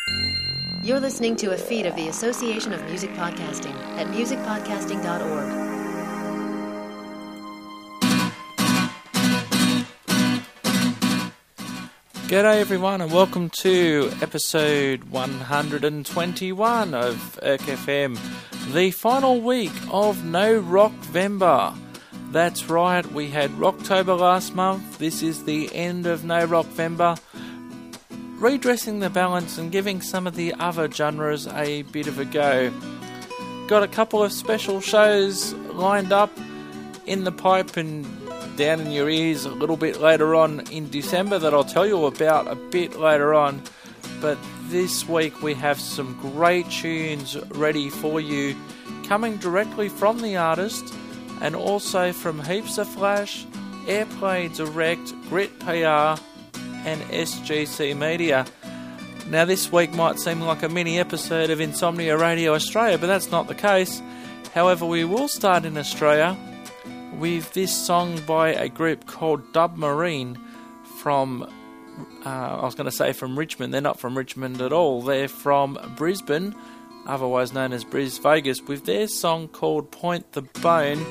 You're listening to a feed of the Association of Music Podcasting at musicpodcasting.org. G'day everyone and welcome to episode 121 of Erk FM, the final week of No Rockvember. That's right, we had Rocktober last month. This is the end of No Rockvember, redressing the balance and giving some of the other genres a bit of a go. Got a couple of special shows lined up in the pipe and down in your ears a little bit later on in December that I'll tell you about a bit later on. But this week we have some great tunes ready for you, coming directly from the artist and also from Heaps of Flash, Airplay Direct, Grit PR and SGC Media. Now this week might seem like a mini episode of Insomnia Radio Australia, but that's not the case. However, we will start in Australia with this song by a group called Dub Marine from, from Richmond. They're not from Richmond at all. They're from Brisbane, otherwise known as Bris Vegas, with their song called Point the Bone.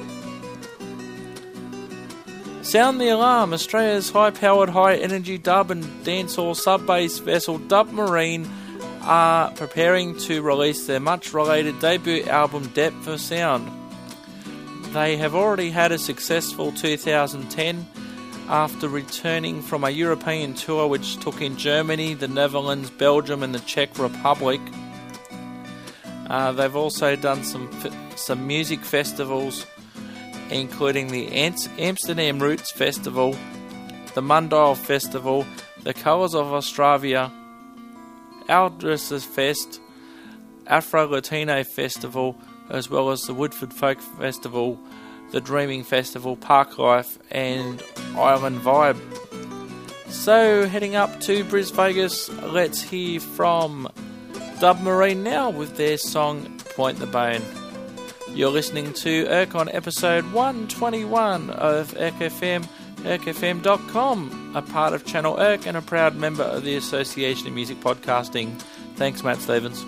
Sound the alarm, Australia's high-powered, high-energy dub and dancehall sub-bass vessel Dub Marine are preparing to release their much-related debut album Depth of Sound. They have already had a successful 2010 after returning from a European tour which took in Germany, the Netherlands, Belgium and the Czech Republic. They've also done some music festivals, including the Amsterdam Roots Festival, the Mundale Festival, the Colours of Australia, Aldris's Fest, Afro Latino Festival, as well as the Woodford Folk Festival, the Dreaming Festival, Parklife and Island Vibe. So heading up to Bris Vegas, let's hear from Dub Marine now with their song Point the Bone. You're listening to Erk on episode 121 of Erk FM, erkfm.com, a part of Channel Erk and a proud member of the Association of Music Podcasting. Thanks, Matt Stevens.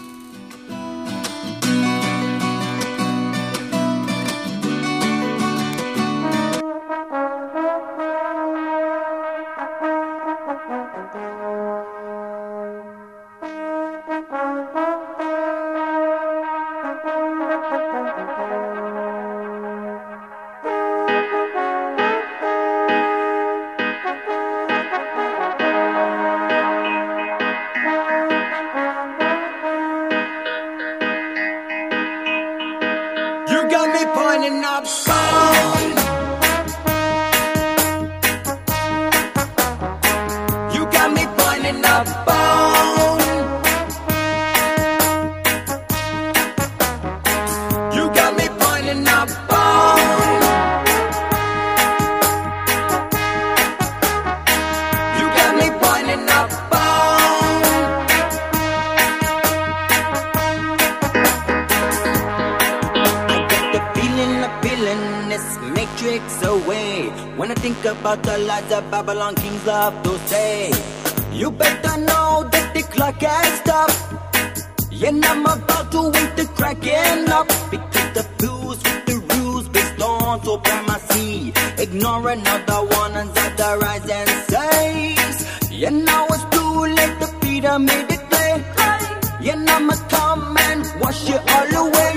About the lies that Babylon kings love to say. You better know that the clock has stopped, and I'm about to wake the cracking up, because the fuse with the rules based on supremacy, ignoring other ones at the rise and says, and now it's too late, the pyramid declare, and I'ma come and wash you all away.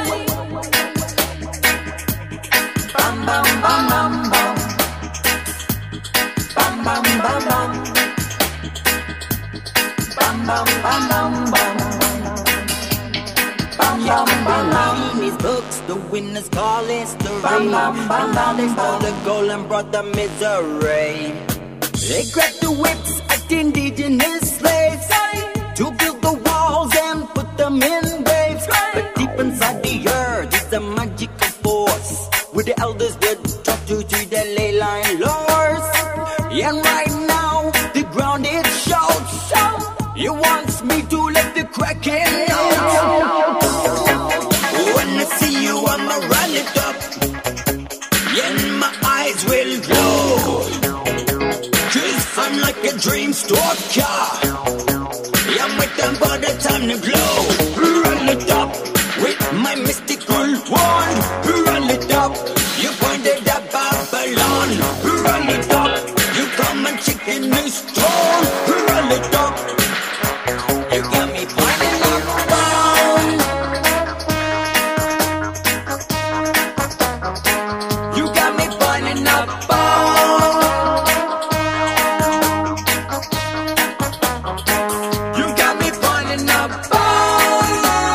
Bam bam bam bam bam. Bam bam bam bam. Bam bam bam bam bam. Bam bam bam bam. In these books, the winners call history. Bam bam bam. And now they stole the gold and brought the misery. They grabbed the whips at indigenous slaves to build the walls and put them in graves. But deep inside the earth is a magical force, where the elders did talk to the ley line lords. And right now, the ground it shouts, it wants me to let the Kraken out. When I see you, I'ma run it up, and my eyes will glow, 'cause I'm like a dream stalker. I'm with the run the globe, run it up with my mystical wand, run it up. You pointed at Babylon, run it up. You come and chicken is strong, run it up. You got me pointing up down. You got me pointing up down. You got me pointing up down.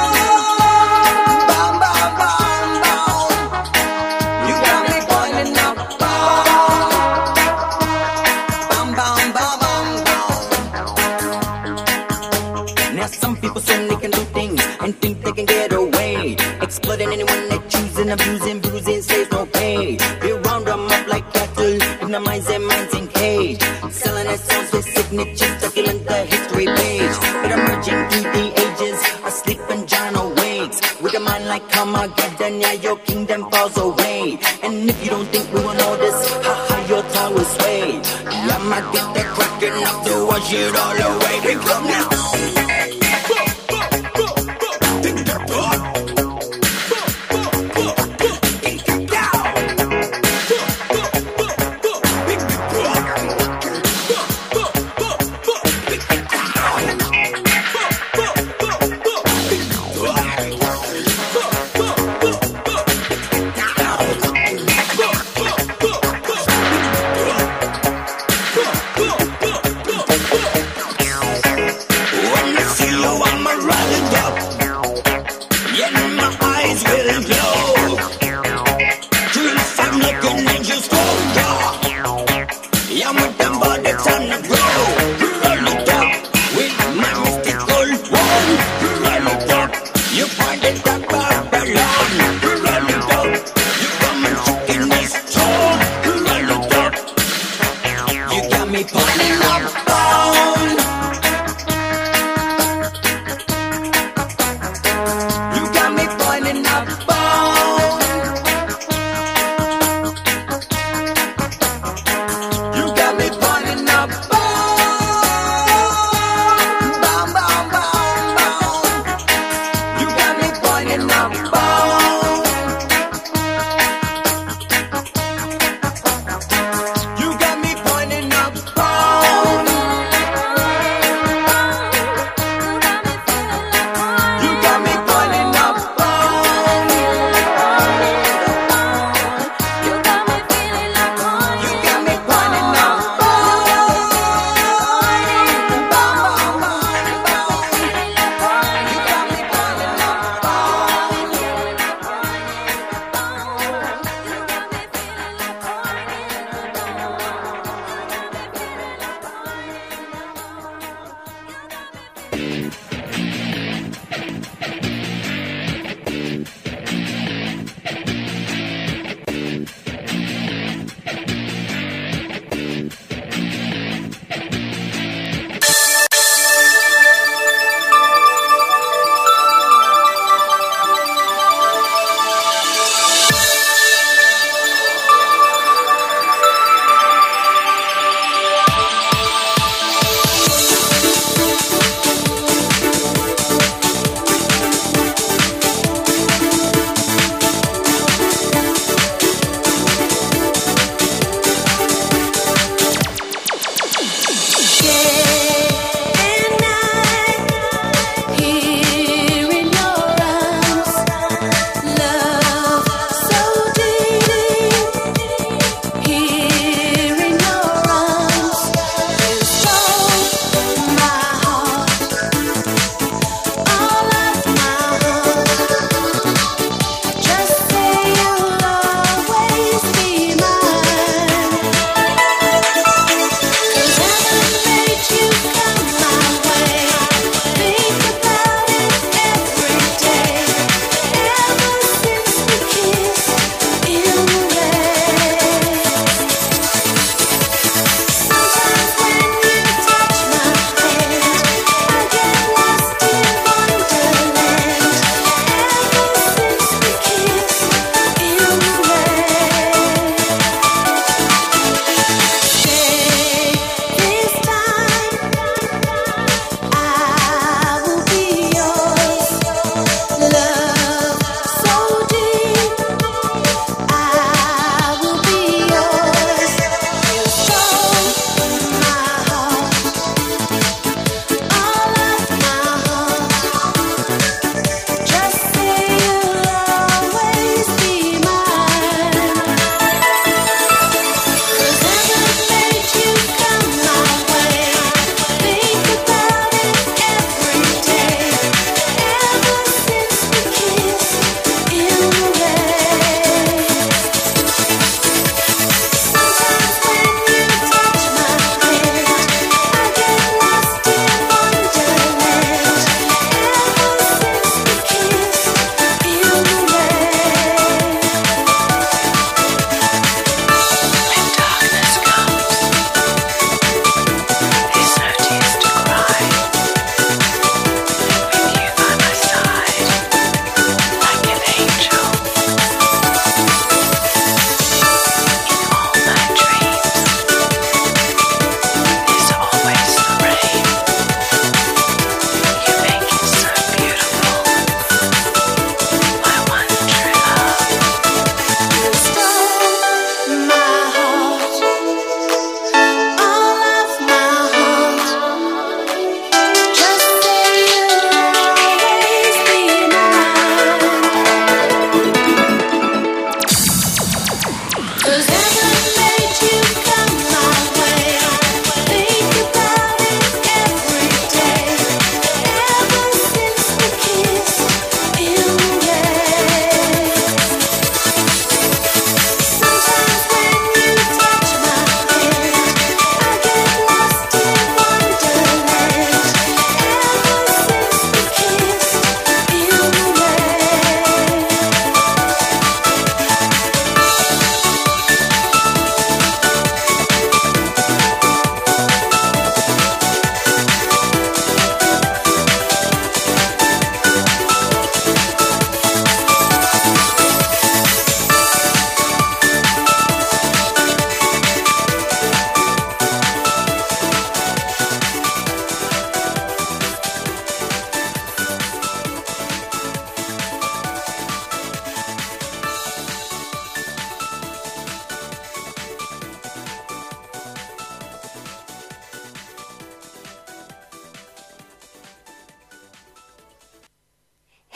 Bam, bam, bam, bam. You got me pointing up down. Bam, bam, bam, bam, bam. Now some people say they can do things and think they can get away, exploiting anyone they choose and abusing, bruising, slaves no pay. They round them up like cattle, ignomize their minds in cage, selling their souls with signatures, document the history page. But emerging through the ages, asleep and John awakes, with a mind like Armageddon, yeah, your kingdom falls away. And if you don't think we will know this, ha, your tongue will sway. Yeah, I might get the cracking up to wash it all away. We come now. When I see you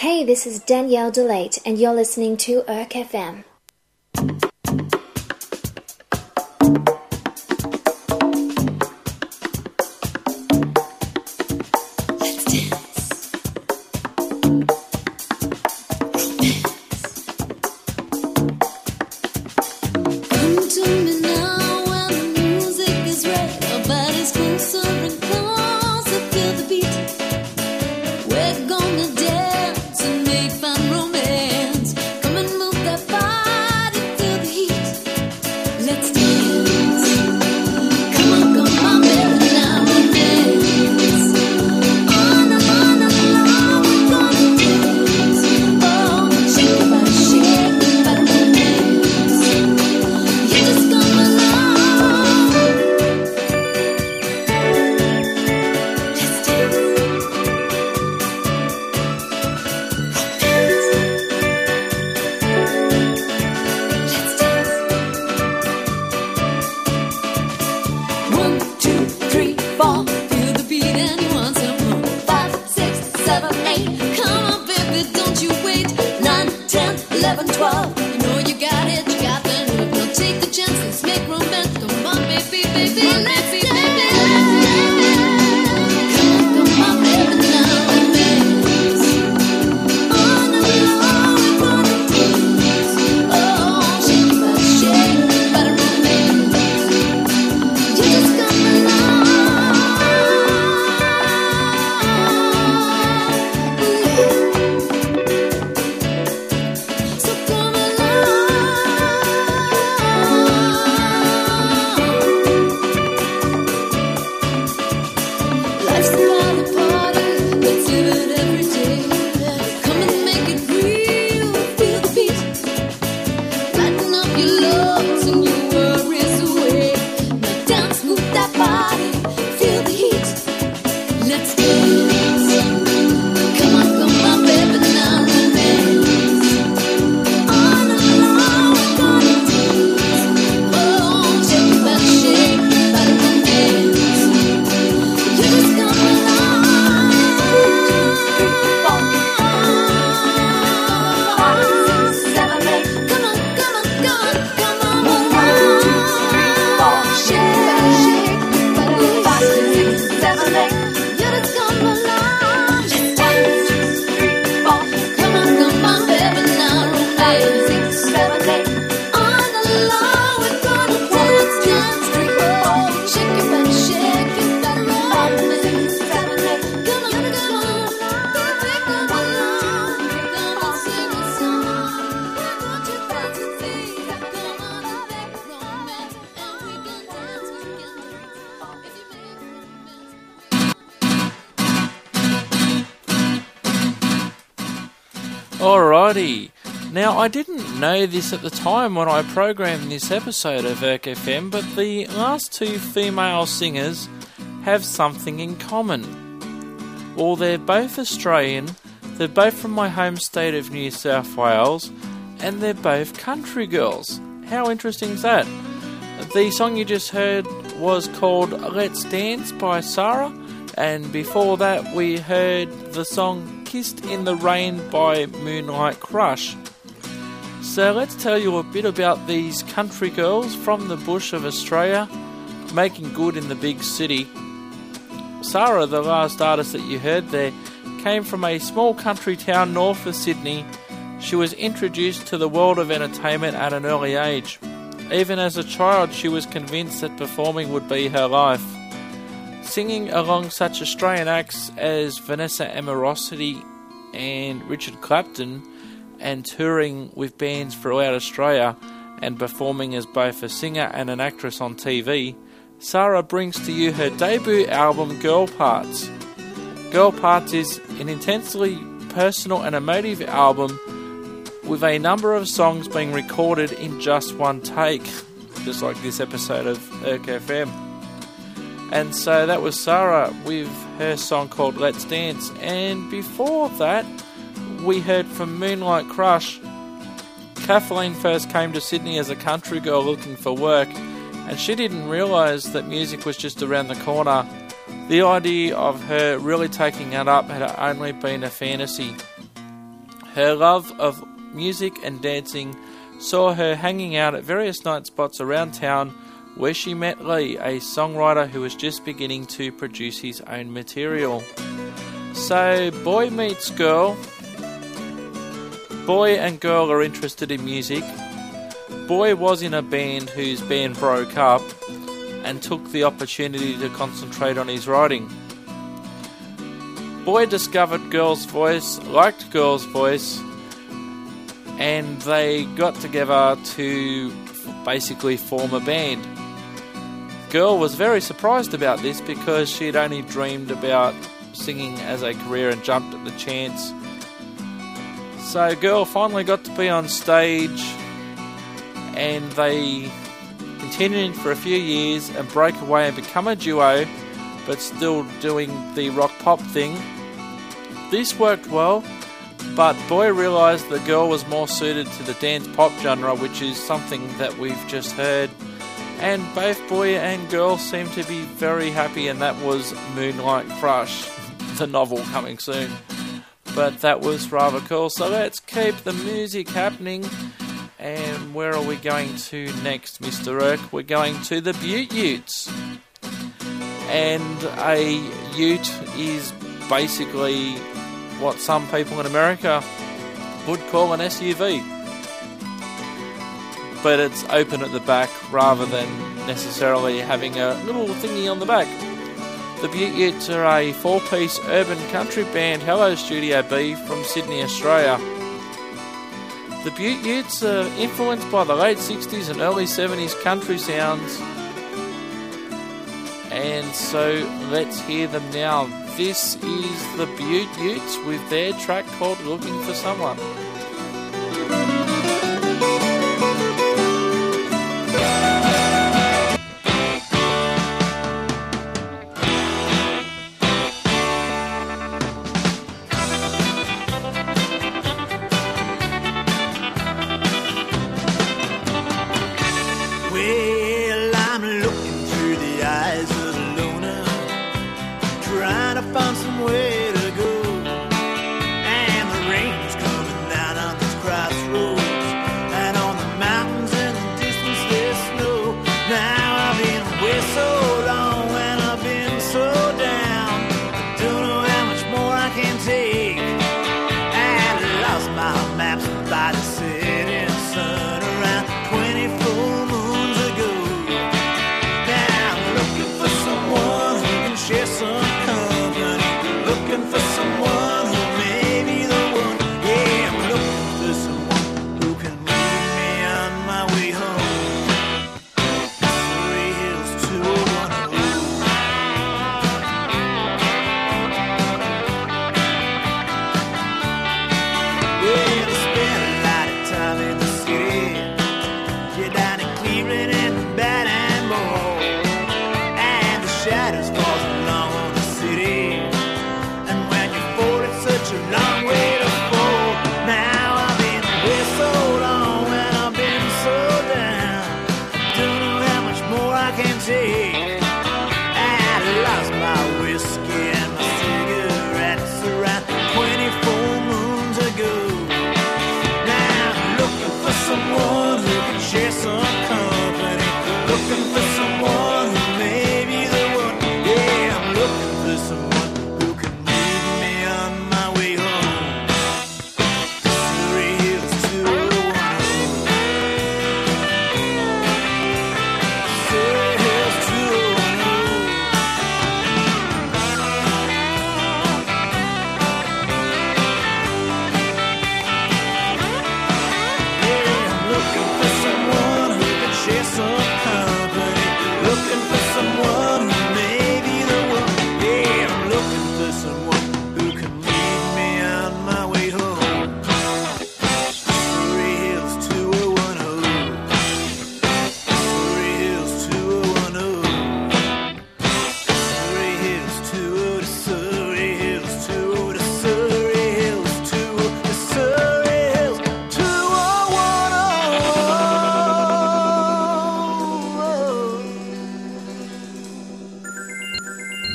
Hey, this is Danielle DeLate, and you're listening to Erk FM. Alrighty. Now, I didn't know this at the time when I programmed this episode of Erk FM, but the last two female singers have something in common. Well, they're both Australian, they're both from my home state of New South Wales, and they're both country girls. How interesting is that? The song you just heard was called Let's Dance by Sarah, and before that we heard the song Kissed in the Rain by Moonlight Crush. So let's tell you a bit about these country girls from the bush of Australia, making good in the big city. Sarah, the last artist that you heard there, came from a small country town north of Sydney. She was introduced to the world of entertainment at an early age. Even as a child, she was convinced that performing would be her life. Singing along such Australian acts as Vanessa Amorosity and Richard Clapton, and touring with bands throughout Australia, and performing as both a singer and an actress on TV, Sarah brings to you her debut album Girl Parts. Girl Parts is an intensely personal and emotive album with a number of songs being recorded in just one take, just like this episode of Erk FM. And so that was Sarah with her song called Let's Dance. And before that, we heard from Moonlight Crush. Kathleen first came to Sydney as a country girl looking for work, and she didn't realise that music was just around the corner. The idea of her really taking it up had only been a fantasy. Her love of music and dancing saw her hanging out at various night spots around town, where she met Lee, a songwriter who was just beginning to produce his own material. So, boy meets girl. Boy and girl are interested in music. Boy was in a band whose band broke up and took the opportunity to concentrate on his writing. Boy discovered girl's voice, liked girl's voice, and they got together to basically form a band. Girl was very surprised about this because she had only dreamed about singing as a career and jumped at the chance. So girl finally got to be on stage, and they continued for a few years and broke away and become a duo, but still doing the rock pop thing. This worked well, but Boy realised the girl was more suited to the dance pop genre, which is something that we've just heard. And both Boy and girl seemed to be very happy, and that was Moonlight Crush, the novel coming soon. But that was rather cool, so let's keep the music happening. And where are we going to next, Mr. Irk? We're going to the Butte Utes. And a ute is basically what some people in America would call an SUV. But it's open at the back rather than necessarily having a little thingy on the back. The Butte Utes are a 4-piece urban country band, Hello Studio B, from Sydney, Australia. The Butte Utes are influenced by the late 60s and early 70s country sounds. And so let's hear them now. This is the Butte Utes with their track called Looking for Someone.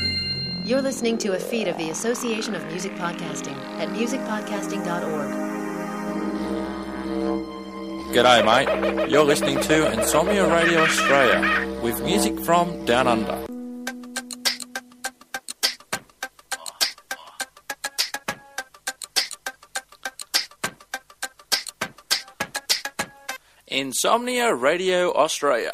You're listening to a feed of the Association of Music Podcasting at musicpodcasting.org. G'day mate, you're listening to Insomnia Radio Australia with music from Down Under. Insomnia Radio Australia.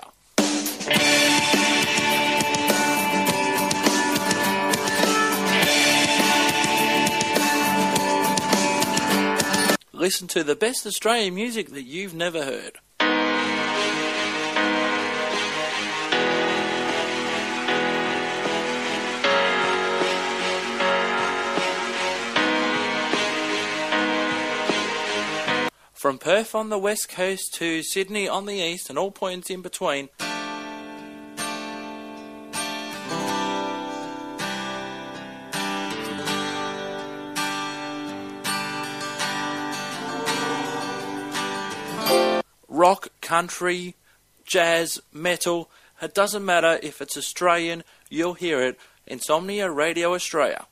Listen to the best Australian music that you've never heard. From Perth on the west coast to Sydney on the east and all points in between. Rock, country, jazz, metal, it doesn't matter if it's Australian, you'll hear it. Insomnia Radio Australia.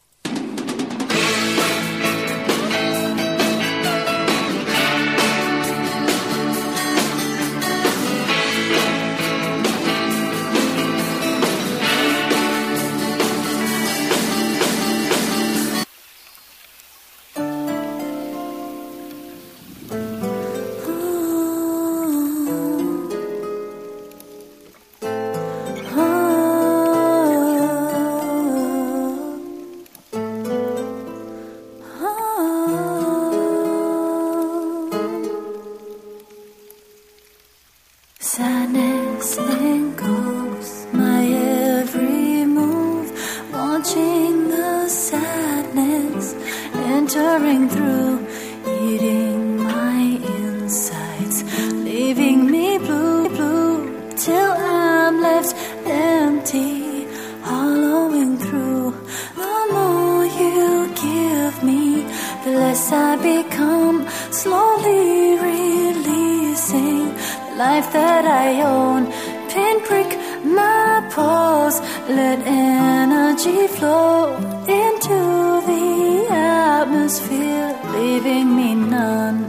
Sadness engulfs my every move, watching the sadness entering through, eating my insides, leaving me blue, blue, till I'm left empty, hollowing through. The more you give me, the less I become, slowly releasing life that I own. Pinprick my pulse, let energy flow into the atmosphere, leaving me none.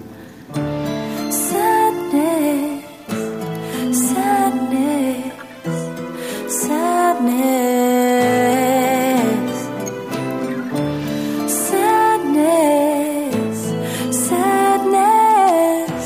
Sadness, sadness, sadness, sadness, sadness,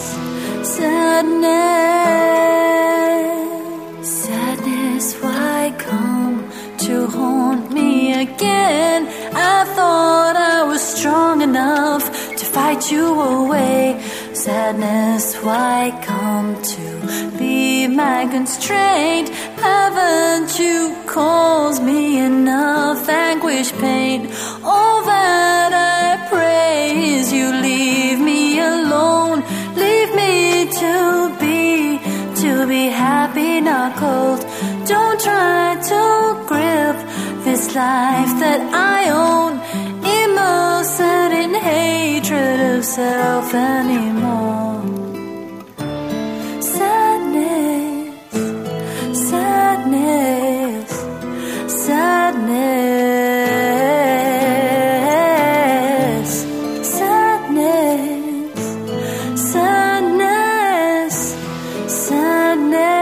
sadness, sadness, why come to haunt me again? I thought I was strong enough to fight you away. Sadness, why come to be my constraint? Haven't you caused me enough anguish, pain? All that I pray is you leave me alone. Leave me to be happy, not cold. Don't try to grip this life that I own, immersed in hatred of self anymore. Sadness, sadness, sadness, sadness, sadness, sadness.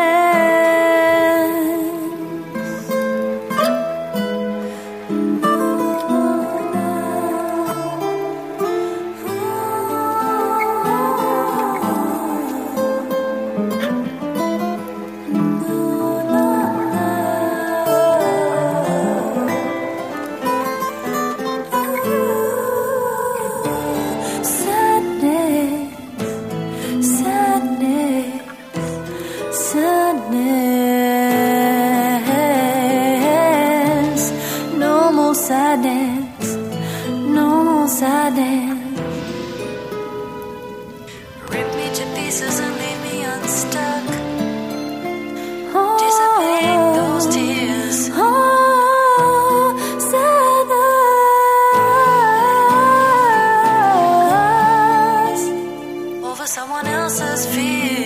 Sadness, no more sadness, no more sadness. Rip me to pieces and leave me unstuck. Dissipate those tears. Sadness over someone else's fears.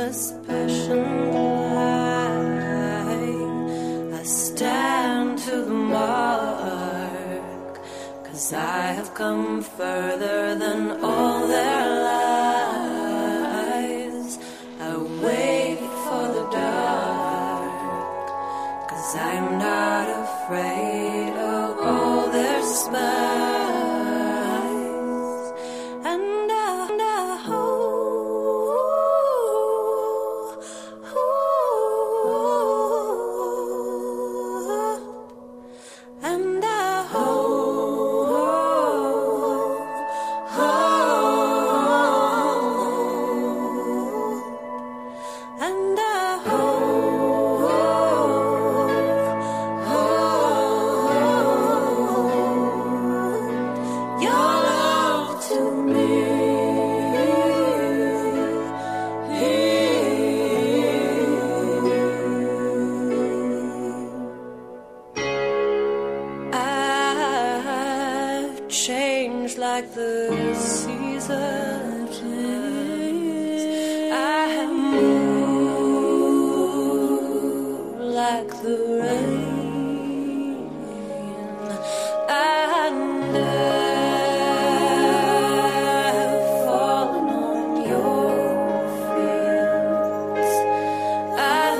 endless passion line. I stand to the mark, 'cause I have come further than all their lies. I wait for the dark, 'cause I'm not afraid of all their smiles. Like the seasons, I have moved like the rain, and I've fallen on your fields. I've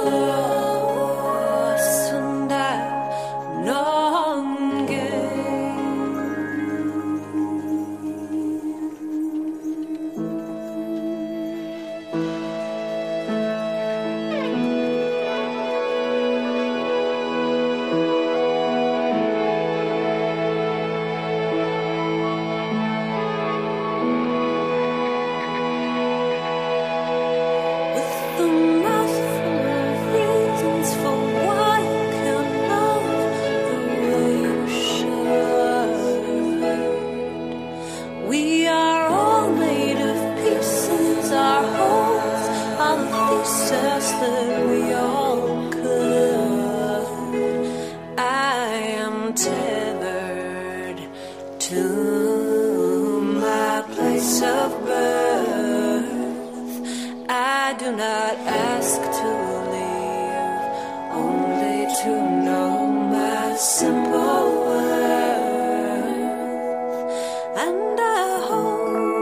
lost and I've known gain. That we all could. I am tethered to my place of birth. I do not ask to leave, only to know my simple worth. And I hope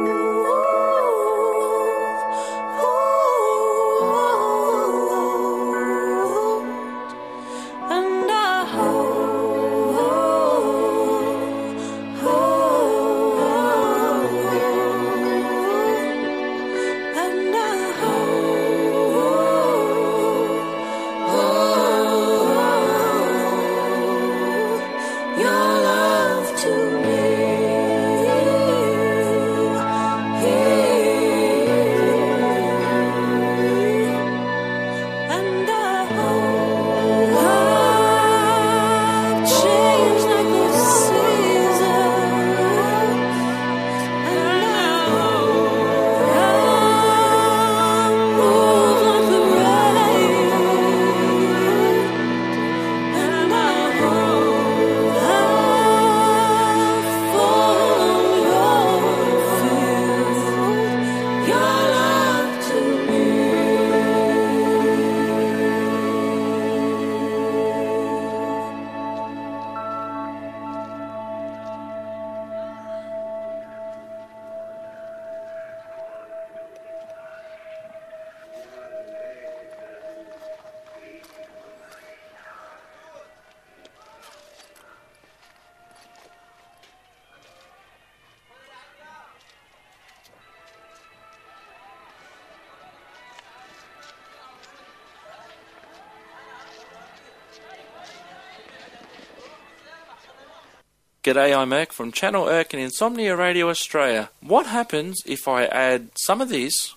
G'day, I'm Irk from Channel Irk and Insomnia Radio Australia. What happens if I add some of this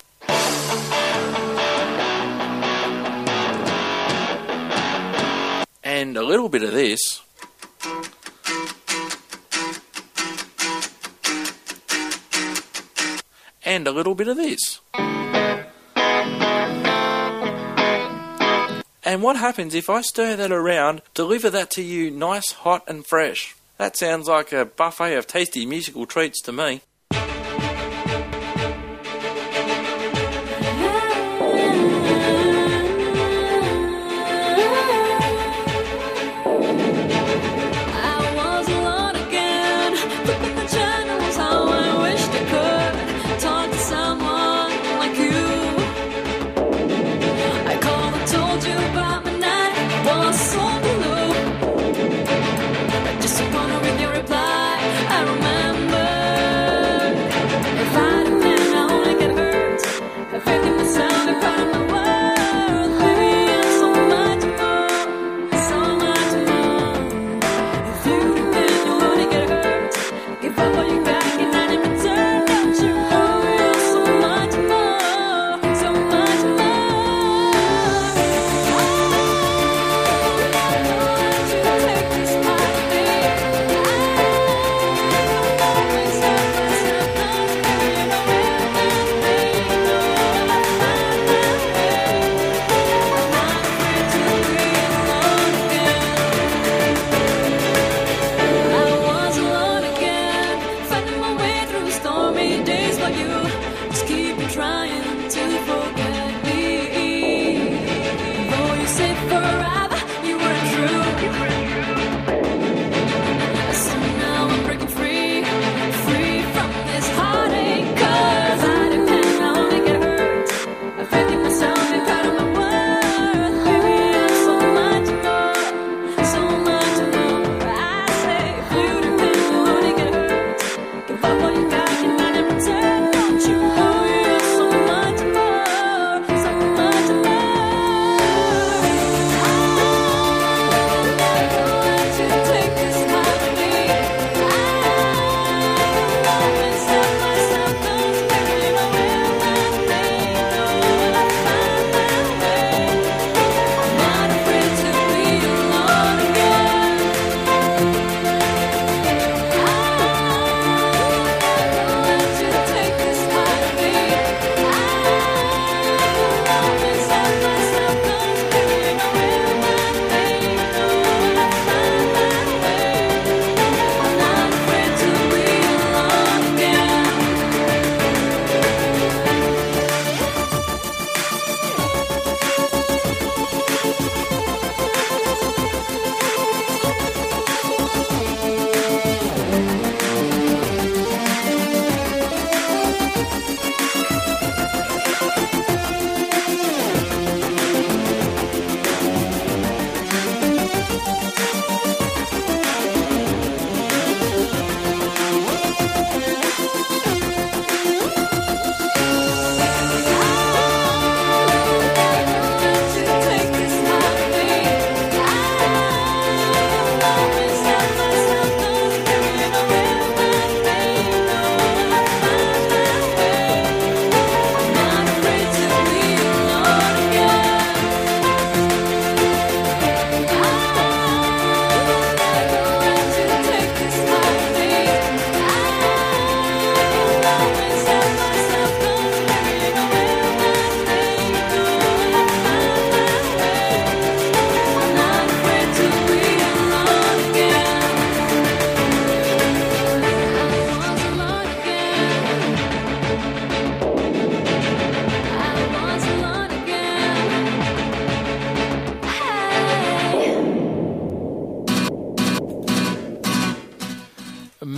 and a little bit of this and a little bit of this? And what happens if I stir that around, deliver that to you nice, hot and fresh? That sounds like a buffet of tasty musical treats to me.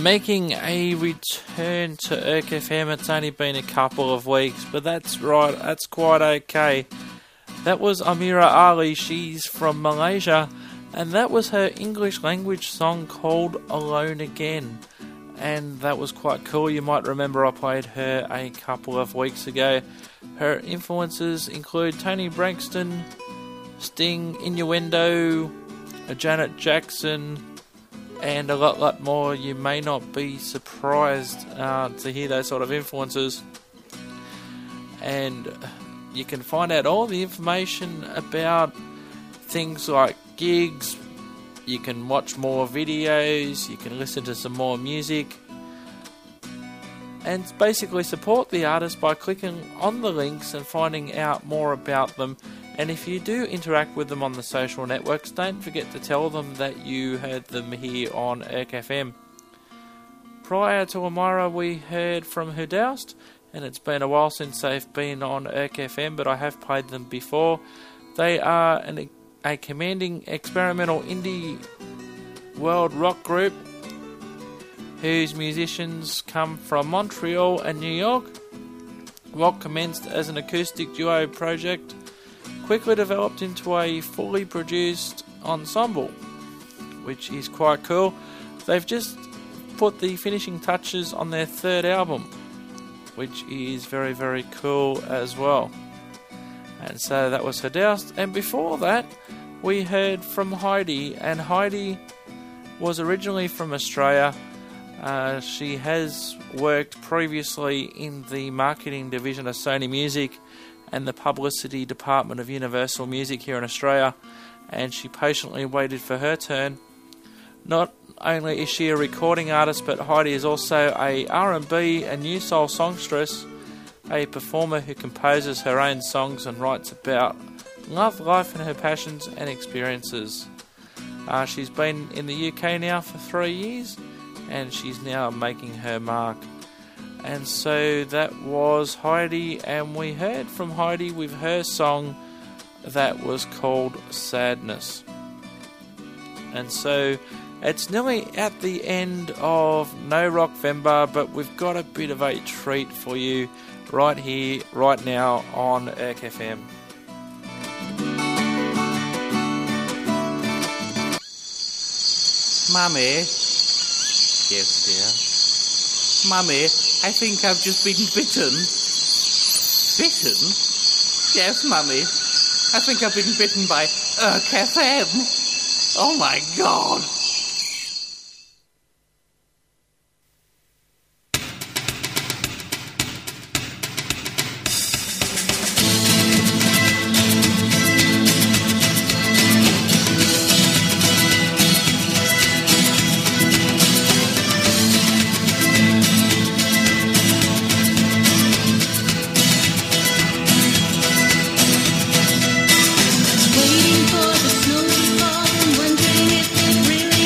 making a return to Erk FM. It's only been a couple of weeks, but that's right, that's quite okay. That was Amira Ali, she's from Malaysia, and that was her English language song called Alone Again. And that was quite cool. You might remember I played her a couple of weeks ago. Her influences include Tony Braxton, Sting, Innuendo, Janet Jackson, and a lot more. You may not be surprised to hear those sort of influences. And you can find out all the information about things like gigs. You can watch more videos, you can listen to some more music, and basically support the artist by clicking on the links and finding out more about them. And if you do interact with them on the social networks, don't forget to tell them that you heard them here on Erk FM. Prior to Amira, we heard from Hudaust, and it's been a while since they've been on Erk FM, but I have played them before. They are a commanding experimental indie world rock group whose musicians come from Montreal and New York. Rock commenced as an acoustic duo project, quickly developed into a fully produced ensemble, which is quite cool. They've just put the finishing touches on their third album, which is very, very cool as well. And so that was Hudaust. And before that, we heard from Heidi. And Heidi was originally from Australia. She has worked previously in the marketing division of Sony Music and the publicity department of Universal Music here in Australia. And she patiently waited for her turn. Not only is she a recording artist, but Heidi is also a R&B and new soul songstress, a performer who composes her own songs and writes about love, life and her passions and experiences. She's been in the UK now for 3 years, and she's now making her mark. And so that was Heidi, and we heard from Heidi with her song that was called Sadness. And so it's nearly at the end of No Rockvember, but we've got a bit of a treat for you right here, right now on Erk FM. Mummy? Yes, dear? Mummy, I think I've just been bitten. Bitten? Yes, Mummy. I think I've been bitten by Erk FM. Oh my God. Waiting for the snow to fall and wondering if it really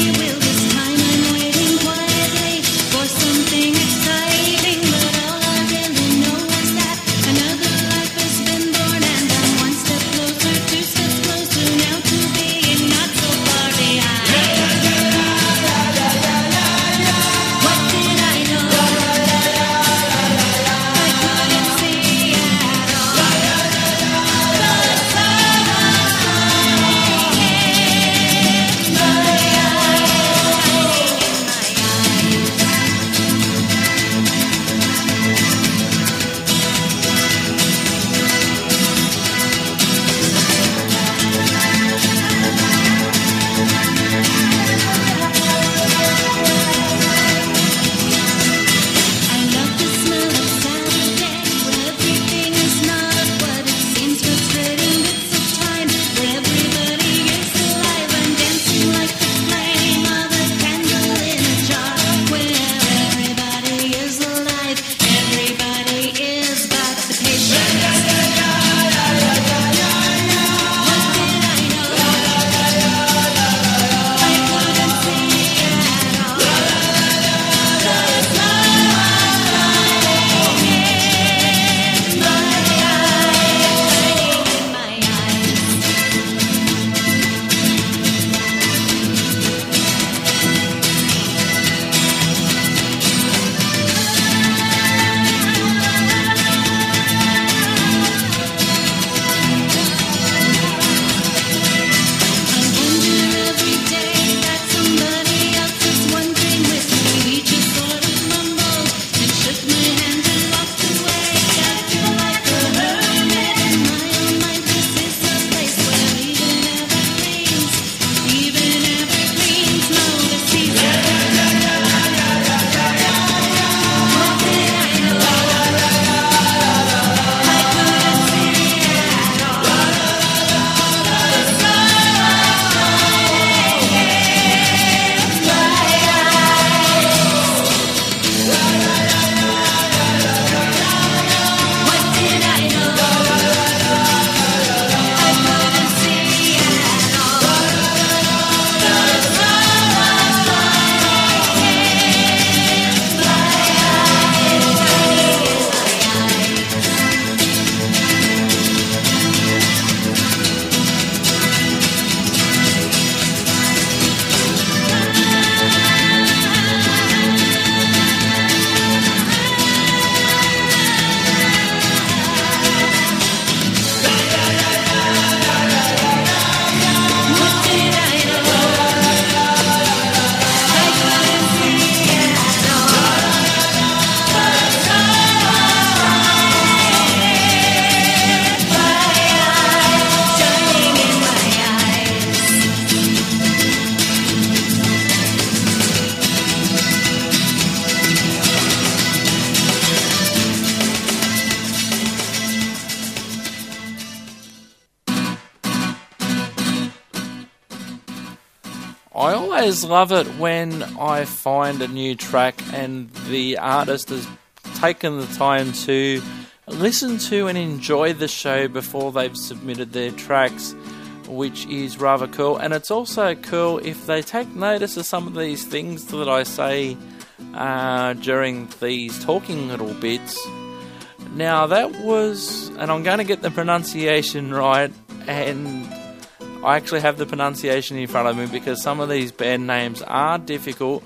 I always love it when I find a new track and the artist has taken the time to listen to and enjoy the show before they've submitted their tracks, which is rather cool. And it's also cool if they take notice of some of these things that I say during these talking little bits. Now that was, and I'm going to get the pronunciation right, and I actually have the pronunciation in front of me because some of these band names are difficult.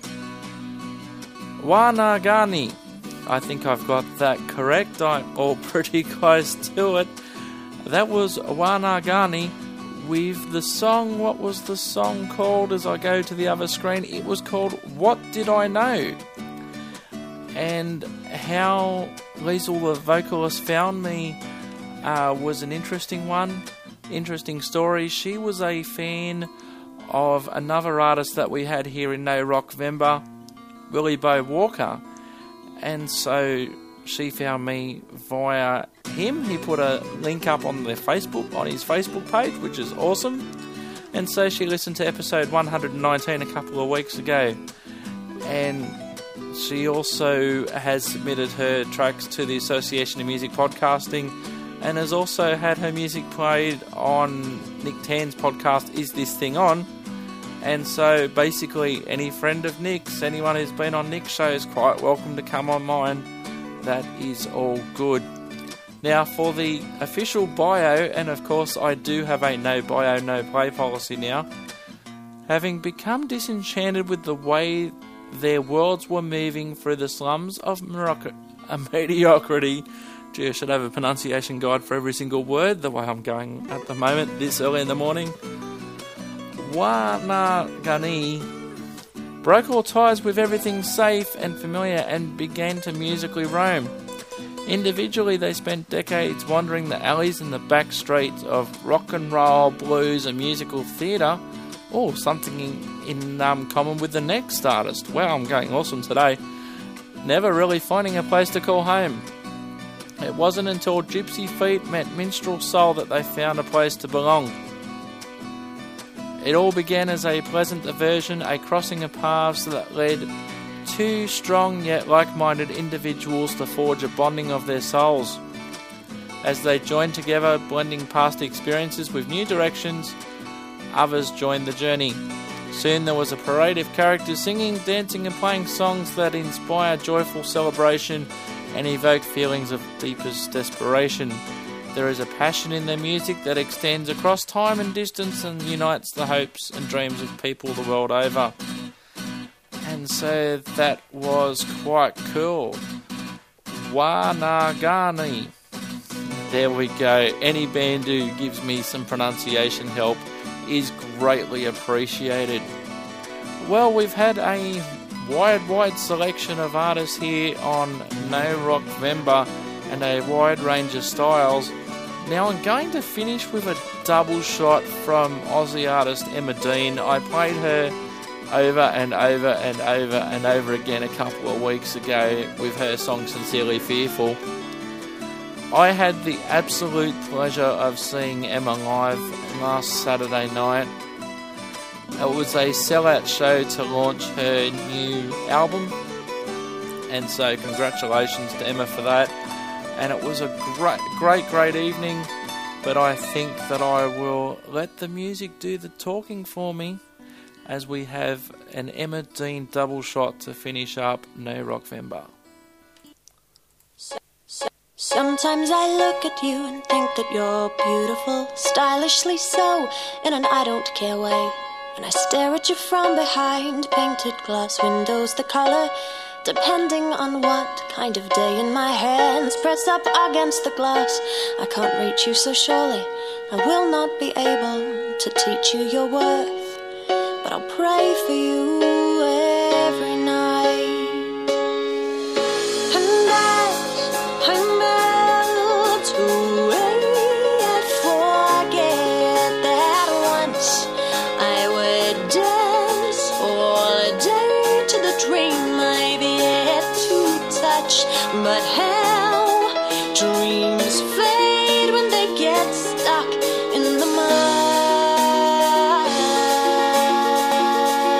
Wanagani. I think I've got that correct, or pretty close to it. That was Wanagani with the song. What was the song called as I go to the other screen? It was called What Did I Know? And how Liesl, the vocalist, found me was an interesting one. Interesting story. She was a fan of another artist that we had here in No Rock Vember, Willie Bo Walker, and so she found me via him. He put a link up on his Facebook page, which is awesome, and so she listened to episode 119 a couple of weeks ago, and she also has submitted her tracks to the Association of Music Podcasting, and has also had her music played on Nick Tan's podcast, Is This Thing On? And so basically any friend of Nick's, anyone who's been on Nick's show is quite welcome to come on mine. That is all good. Now for the official bio, and of course I do have a no bio, no play policy now. Having become disenchanted with the way their worlds were moving through the slums of mediocrity. Gee, I should have a pronunciation guide for every single word, the way I'm going at the moment, this early in the morning. Wanagani broke all ties with everything safe and familiar and began to musically roam. Individually, they spent decades wandering the alleys and the back streets of rock and roll, blues and musical theatre. Oh, something in common with the next artist. Wow, I'm going awesome today. Never really finding a place to call home. It wasn't until Gypsy Feet met Minstrel Soul that they found a place to belong. It all began as a pleasant diversion, a crossing of paths that led two strong yet like-minded individuals to forge a bonding of their souls. As they joined together, blending past experiences with new directions, others joined the journey. Soon there was a parade of characters singing, dancing and playing songs that inspire joyful celebration and evoke feelings of deepest desperation. There is a passion in their music that extends across time and distance and unites the hopes and dreams of people the world over. And so that was quite cool. Wanagani. There we go. Any band who gives me some pronunciation help is greatly appreciated. Well, we've had a wide selection of artists here on No Rock Vember and a wide range of styles. Now I'm going to finish with a double shot from Aussie artist Emma Dean. I played her over and over again a couple of weeks ago with her song Sincerely Fearful. I had the absolute pleasure of seeing Emma live last Saturday night. It was a sellout show to launch her new album, and so congratulations to Emma for that. And it was a great evening, but I think that I will let the music do the talking for me as we have an Emma Dean double shot to finish up No Rock Vember. Sometimes I look at you and think that you're beautiful, stylishly so, in an I don't care way. And I stare at you from behind painted glass windows, the color depending on what kind of day. In my hands press up against the glass, I can't reach you, so surely I will not be able to teach you your worth, but I'll pray for you every night. And as I melt away, I forget that once I would dance all day to the dream I've yet to touch. But how dreams fade when they get stuck in the mud.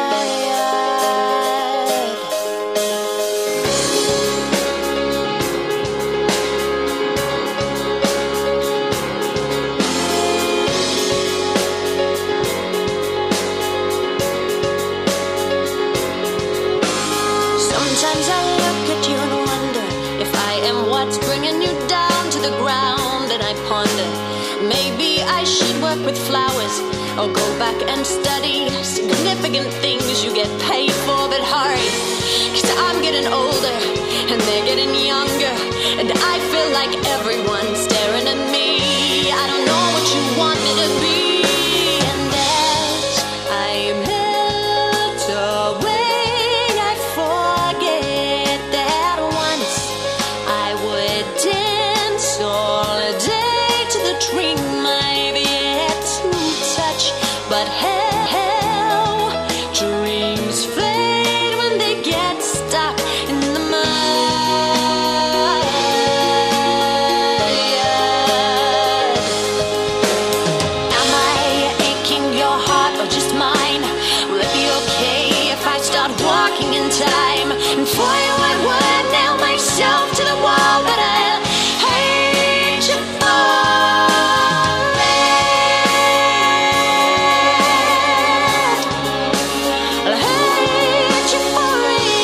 I should work with flowers or go back and study significant things you get paid for, but hurry, 'cause I'm getting older and they're getting younger, and I feel like everyone's staring at me. I don't know what you want me to be. And as I melt away, I forget that once I would dance all day to the dream I've yet to touch. But hell, dreams fade when they get stuck in the mud. Am I aching your heart or just mine? Will it be okay if I start walking in time? And for you I would nail myself to the wall, but I'll hate you for it. I'll hate you for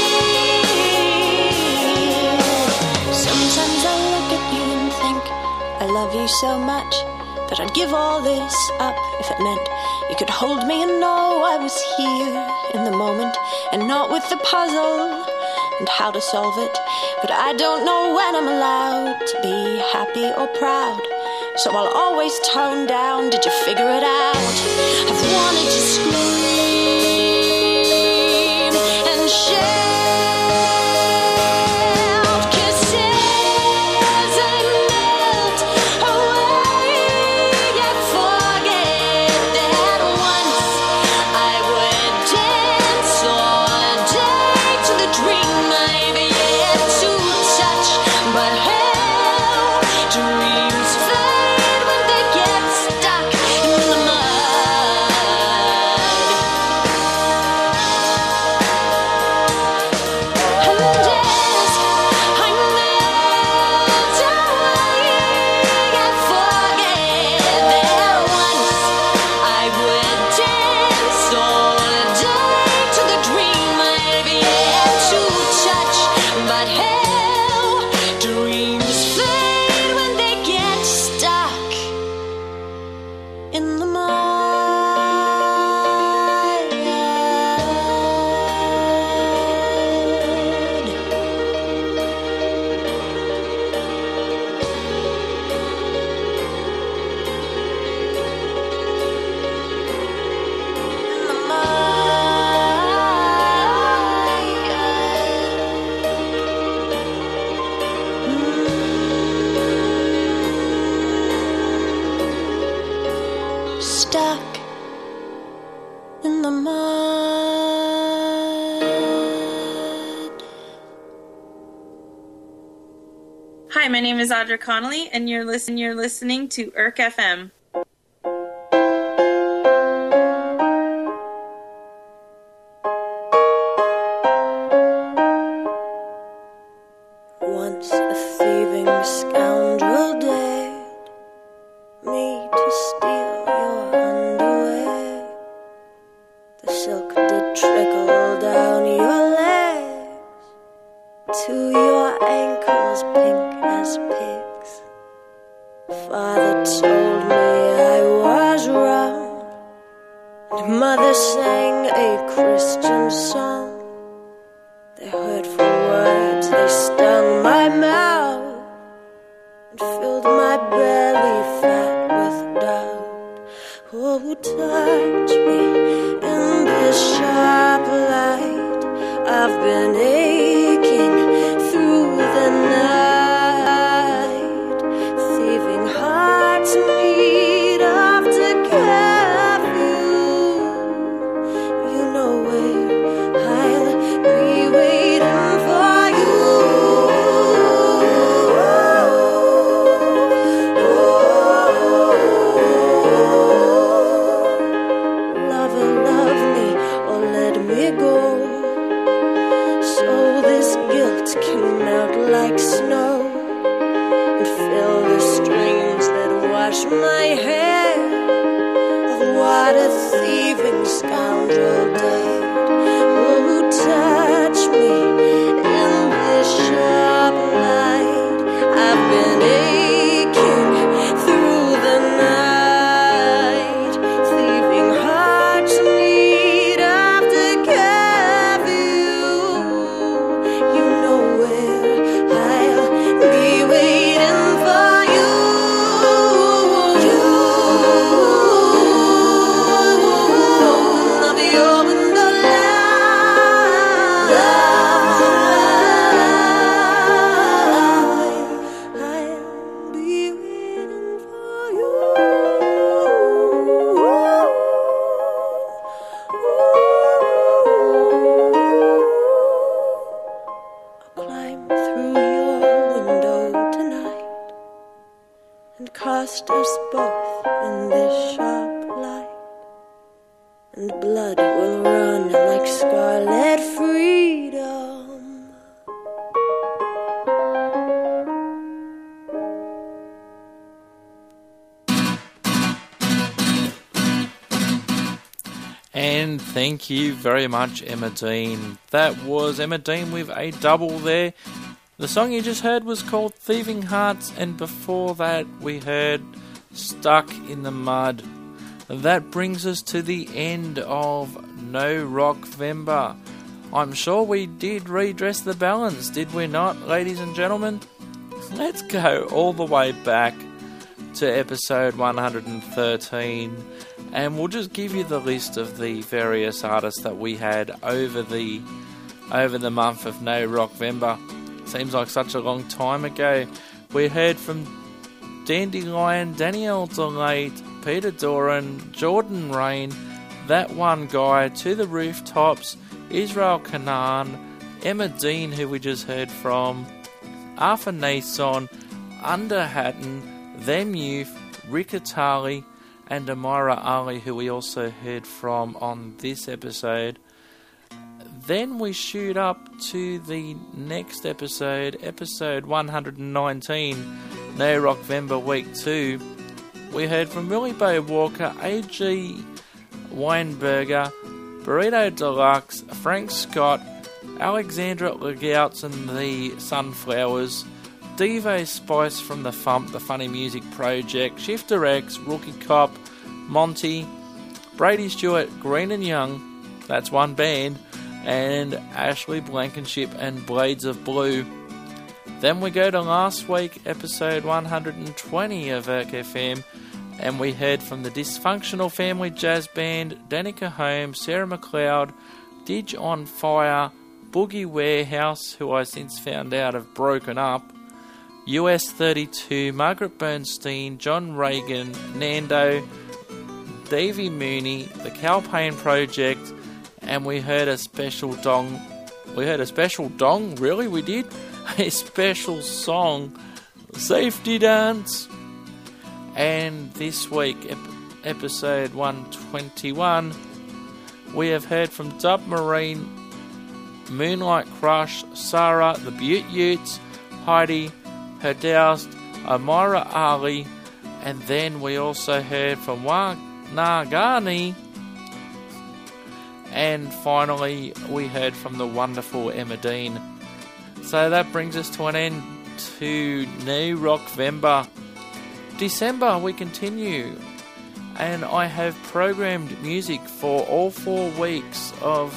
it. Sometimes I look at you and think I love you so much that I'd give all this up if it meant you could hold me and know I was here in the moment and not with the puzzle and how to solve it. But I don't know when I'm allowed to be happy or proud, so I'll always tone down. Did you figure it out? I've wanted to scream and shout, 'cause as I melt away, I forget that once I would dance all day to the dream I've yet to touch. But hell, dreams fade when they get stuck in the mud. And as I melt away, I forget that once I would dance all day to the dream I've yet to touch. But hell, dreams fade when they get stuck in the mud. Stuck in the mud. Hi, my name is Audra Connolly, and you're listening to IRC FM. Once a thieving scoundrel dared me to steal your underwear. The silk did trickle down your legs to your ankles pink as pigs. Father told me I was wrong, and Mother sang a Christian song. The hurtful words, they stung my mouth and filled my belly fat with doubt. Oh, touch me in this sharp light. I've been aching through the night. Thieving hearts need after curfew. You know where I'll be waiting for you. Lover, love me or let me go, so this guilt can melt like snow and fill the streams that wash my hair of what a thieving scoundrel did. Oh, touch me in this sharp light. I've been aching through the night. this sharp light, and the blood will run like scarlet freedom. And thank you very much, Emma Dean. That was Emma Dean with a double there. The song you just heard was called Thieving Hearts, and before that we heard Stuck in the Mud. That brings us to the end of No Rockvember. I'm sure we did redress the balance, did we not, ladies and gentlemen? Let's go all the way back to episode 113, and we'll just give you the list of the various artists that we had over the month of No Rockvember. Seems like such a long time ago. We heard from Dandelion, Danielle DeLate, Peter Doran, Jordan Rain, That One Guy, To the Rooftops, Israel Kanan, Emma Dean, who we just heard from, Arthur Nason, Underhatton, Them Youth, Rick Atali, and Amira Ali, who we also heard from on this episode. Then we shoot up to the next episode, episode 119, No Rockvember Week 2. We heard from Willie Bow Walker, A.G. Weinberger, Burrito Deluxe, Frank Scott, Alexandra Legouts and the Sunflowers, Devo Spice from the Fump, the Funny Music Project, Shifter X, Rookie Cop, Monty, Brady Stewart, Green and Young, that's one band, and Ashley Blankenship and Blades of Blue. Then we go to last week, episode 120 of ERC-FM, and we heard from the Dysfunctional Family Jazz Band, Danica Holmes, Sarah McLeod, Dig on Fire, Boogie Warehouse, who I since found out have broken up, US 32, Margaret Bernstein, John Reagan, Nando, Davey Mooney, the Calpain Project, and we heard a special dong. We heard a special dong? Really? We did? A special song, Safety Dance. And this week, episode 121, we have heard from Dub Marine, Moonlight Crush, Sarah, the Butte Utes, Heidi, Herdoust, Amira Ali, and then we also heard from Wanagani. And finally, we heard from the wonderful Emma Dean. So that brings us to an end to No Rockvember. December, we continue. And I have programmed music for all 4 weeks of...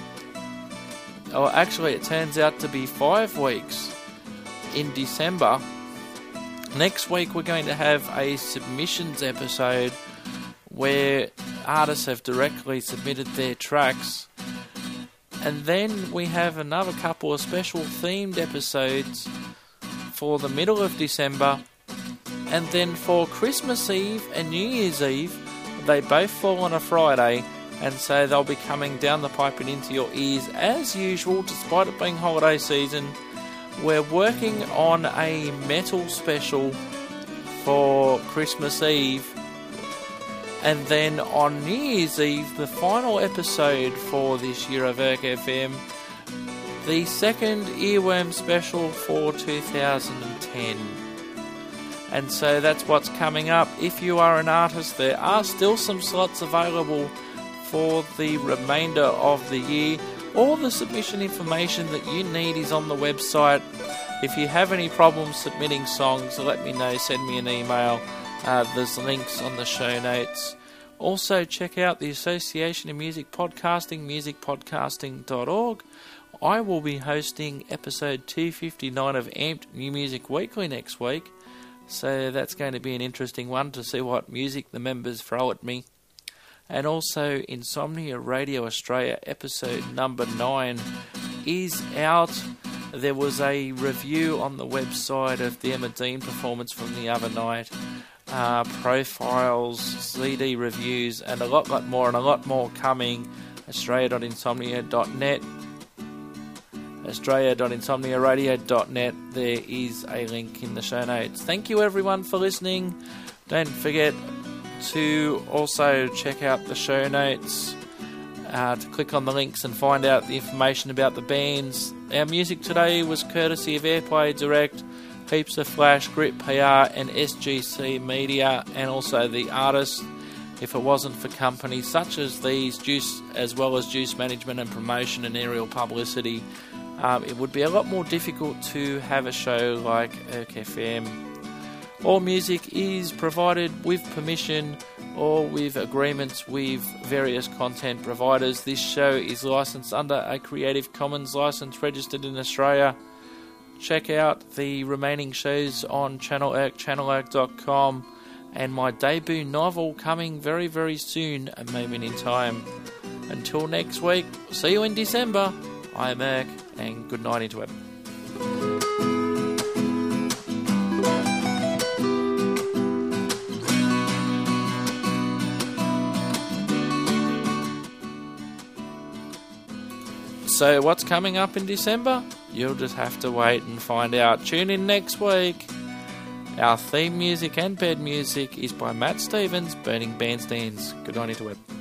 Oh, actually, it turns out to be 5 weeks in December. Next week, we're going to have a submissions episode where artists have directly submitted their tracks. And then we have another couple of special themed episodes for the middle of December. And then for Christmas Eve and New Year's Eve, they both fall on a Friday, and so they'll be coming down the pipe and into your ears as usual, despite it being holiday season. We're working on a metal special for Christmas Eve. And then on New Year's Eve, the final episode for this year of ERC-FM, the second Earworm special for 2010. And so that's what's coming up. If you are an artist, there are still some slots available for the remainder of the year. All the submission information that you need is on the website. If you have any problems submitting songs, let me know, send me an email. There's links on the show notes. Also, check out the Association of Music Podcasting, musicpodcasting.org. I will be hosting episode 259 of Amped New Music Weekly next week, so that's going to be an interesting one to see what music the members throw at me. And also, Insomnia Radio Australia episode number 9 is out. There was a review on the website of the Emma Dean performance from the other night. Profiles, CD reviews, and a lot more, and a lot more coming. Australia.insomnia.net, Australia.insomniaradio.net. There is a link in the show notes. Thank you everyone for listening. Don't forget, to also check out the show notes, to click on the links and find out the information about the bands. Our music today was courtesy of Airplay Direct, Heaps of Flash, Grit PR and SGC Media, and also the artists. If it wasn't for companies such as these, Juice, as well as Juice Management and Promotion and Aerial Publicity, it would be a lot more difficult to have a show like Erk FM. All music is provided with permission or with agreements with various content providers. This show is licensed under a Creative Commons license, registered in Australia. Check out the remaining shows on Channel Erk, channelerk.com, and my debut novel coming very, very soon, A Moment in Time. Until next week, see you in December. I am Erk, and good night, Interweb. So what's coming up in December? You'll just have to wait and find out. Tune in next week. Our theme music and bed music is by Matt Stevens, Burning Bandstands. Good night, Interweb.